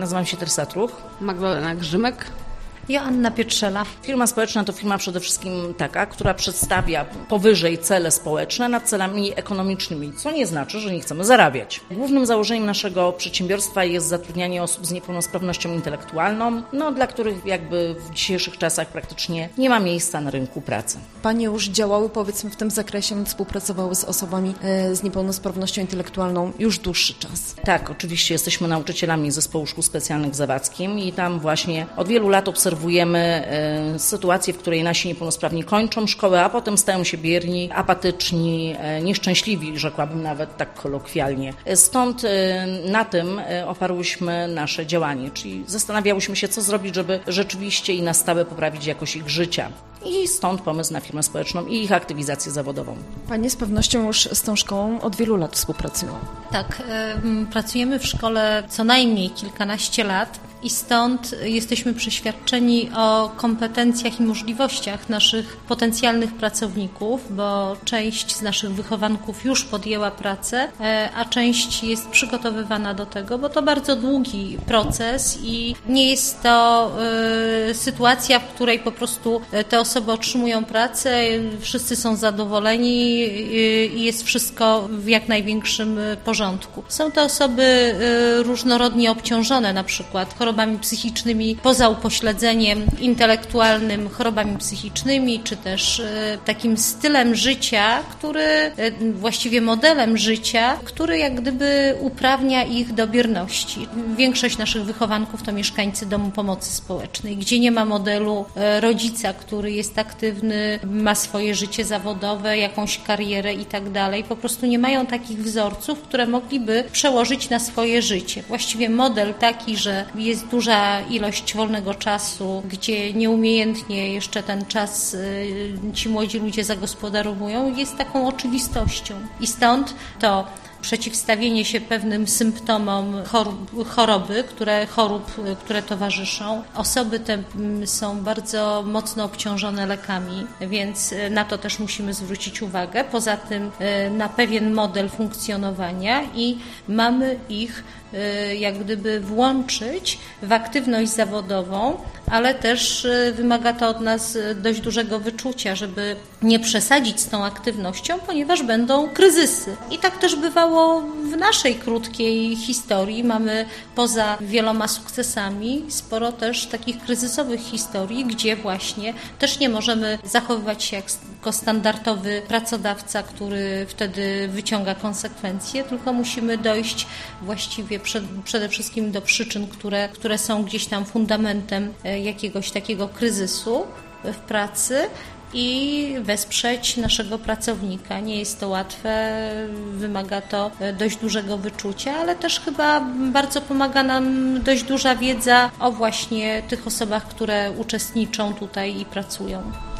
Nazywam się Teresa Truch. Magdalena Grzymek. Joanna Pietrzela. Firma społeczna to firma przede wszystkim taka, która przedstawia powyżej cele społeczne nad celami ekonomicznymi, co nie znaczy, że nie chcemy zarabiać. Głównym założeniem naszego przedsiębiorstwa jest zatrudnianie osób z niepełnosprawnością intelektualną, dla których jakby w dzisiejszych czasach praktycznie nie ma miejsca na rynku pracy. Panie już działały powiedzmy w tym zakresie, współpracowały z osobami z niepełnosprawnością intelektualną już dłuższy czas. Tak, oczywiście jesteśmy nauczycielami Zespołu Szkół Specjalnych w Zawadzkim i tam właśnie od wielu lat obserwujemy sytuację, w której nasi niepełnosprawni kończą szkołę, a potem stają się bierni, apatyczni, nieszczęśliwi, rzekłabym nawet tak kolokwialnie. Stąd na tym oparłyśmy nasze działanie, czyli zastanawiałyśmy się, co zrobić, żeby rzeczywiście i na stałe poprawić jakość ich życia. I stąd pomysł na firmę społeczną i ich aktywizację zawodową. Panie z pewnością już z tą szkołą od wielu lat współpracują. Tak, pracujemy w szkole co najmniej kilkanaście lat i stąd jesteśmy przeświadczeni o kompetencjach i możliwościach naszych potencjalnych pracowników, bo część z naszych wychowanków już podjęła pracę, a część jest przygotowywana do tego, bo to bardzo długi proces i nie jest to sytuacja, w której po prostu te osoby otrzymują pracę, wszyscy są zadowoleni i jest wszystko w jak największym porządku. Są to osoby różnorodnie obciążone, na przykład chorobami psychicznymi poza upośledzeniem intelektualnym, chorobami psychicznymi, czy też takim stylem życia, właściwie modelem życia, który jak gdyby uprawnia ich do bierności. Większość naszych wychowanków to mieszkańcy Domu Pomocy Społecznej, gdzie nie ma modelu rodzica, który jest aktywny, ma swoje życie zawodowe, jakąś karierę i tak dalej. Po prostu nie mają takich wzorców, które mogliby przełożyć na swoje życie. Właściwie model taki, że jest duża ilość wolnego czasu, gdzie nieumiejętnie jeszcze ten czas ci młodzi ludzie zagospodarowują, jest taką oczywistością. I stąd to przeciwstawienie się pewnym symptomom chorób, które towarzyszą. Osoby te są bardzo mocno obciążone lekami, więc na to też musimy zwrócić uwagę. Poza tym na pewien model funkcjonowania i mamy ich jak gdyby włączyć w aktywność zawodową, ale też wymaga to od nas dość dużego wyczucia, żeby nie przesadzić z tą aktywnością, ponieważ będą kryzysy. I tak też bywało w naszej krótkiej historii. Mamy poza wieloma sukcesami sporo też takich kryzysowych historii, gdzie właśnie też nie możemy zachowywać się jako standardowy pracodawca, który wtedy wyciąga konsekwencje, tylko musimy dojść właściwie przede wszystkim do przyczyn, które są gdzieś tam fundamentem jakiegoś takiego kryzysu w pracy i wesprzeć naszego pracownika. Nie jest to łatwe, wymaga to dość dużego wyczucia, ale też chyba bardzo pomaga nam dość duża wiedza o właśnie tych osobach, które uczestniczą tutaj i pracują.